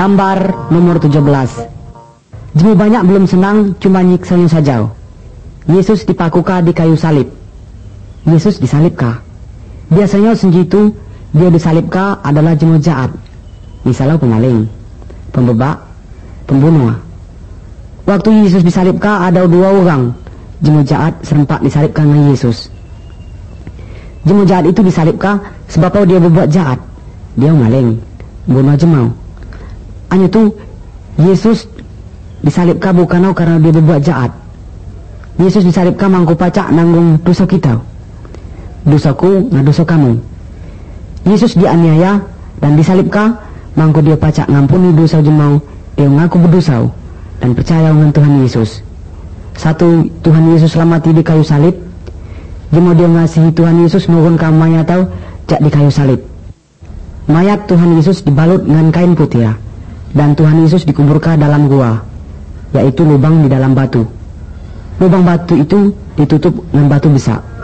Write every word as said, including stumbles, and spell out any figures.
Gambar nomor tujuh belas. Jemu banyak belum senang, cuma nyiksanya saja. Yesus dipakuka di kayu salib. Yesus disalibka. Biasanya senjitu dia disalibka adalah jemu jahat. Misalnya pemaling, pembebak, pembunuh. Waktu Yesus disalibka ada dua orang. Jemu jahat serempak disalibkan dengan Yesus. Jemu jahat itu disalibka sebab dia berbuat jahat. Dia maling, bunuh jemau. Hanya itu Yesus disalibkan bukan karena dia berbuat jahat. Yesus disalibkan mangku pacak nanggung dosa kita. Dosaku na dosa kamu. Yesus dianiaya dan disalibkan mangku dia pacak ngampuni dosa jemau. Dia mengaku berdosa dan percaya dengan Tuhan Yesus. Satu, Tuhan Yesus selamati di kayu salib. Jemau dia ngasihi Tuhan Yesus nurunkan mayat tau jak di kayu salib. Mayat Tuhan Yesus dibalut dengan kain putih, dan Tuhan Yesus dikuburkan dalam gua, yaitu lubang di dalam batu. Lubang batu itu ditutup dengan batu besar.